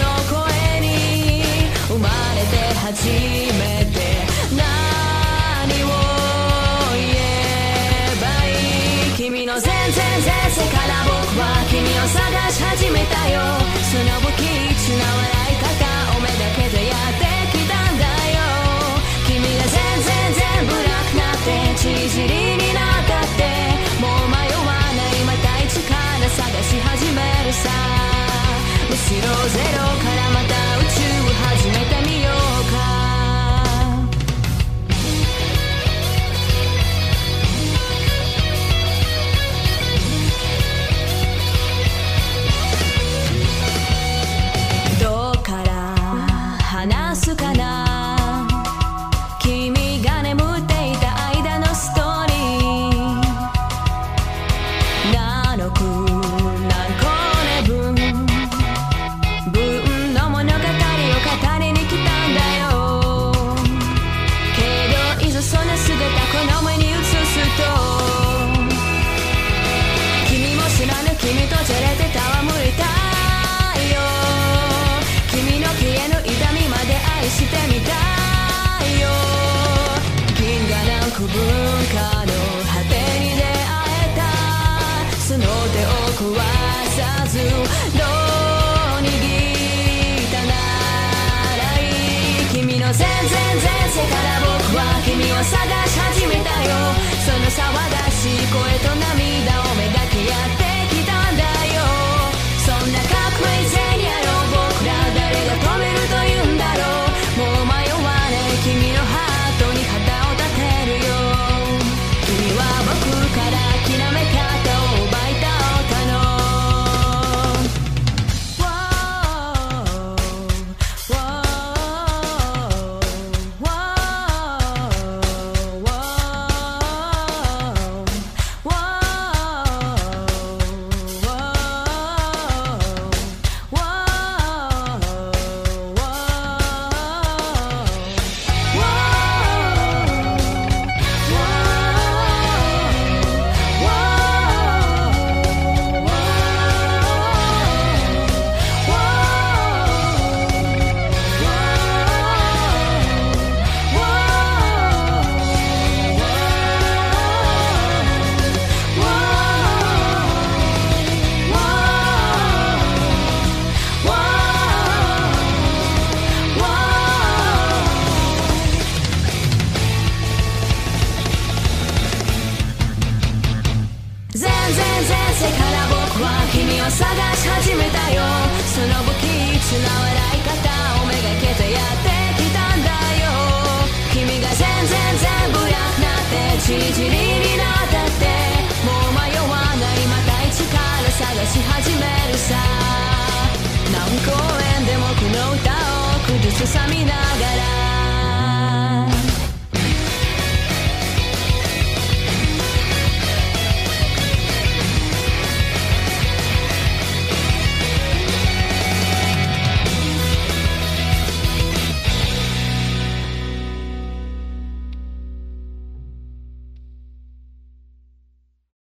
の声に生まれて初めて何を言えばいい。君の全然前世から僕は君を探し始めたよ。その不吉な笑い方を目だけでやってきたんだよ。君が全部なくなって縮りになったってもう迷わないまた一から探し始めるさ。むしろゼロからまた宇宙始めてみようか。どっから話すかな、君が眠っていた間のストーリー。何億何光年分の物語を語りに来たんだよ。けどいざその姿この目に映すと、君も知らぬ君とじゃれて戯れたいよ。君の消えぬ痛みまで愛してみたいよ。銀河なんく文化の果てに出会えたその手を壊さずどう握ったならいい。君の全然前世から僕は君を探し始めたよ。その騒がしい声と涙をめだけやってきたんだよ。そんな革命前にあろう僕ら誰が止めると言うんだろう。もう迷わない君のハートに旗を立てるよ。君は僕から諦め方を奪い取ったの。前世から僕は君を探し始めたよ。その不吉な笑い方をめがけてやってきたんだよ。君が全部なくなって縮りになったってもう迷わないまた一から探し始めるさ。何公演でもこの歌を崩すさみな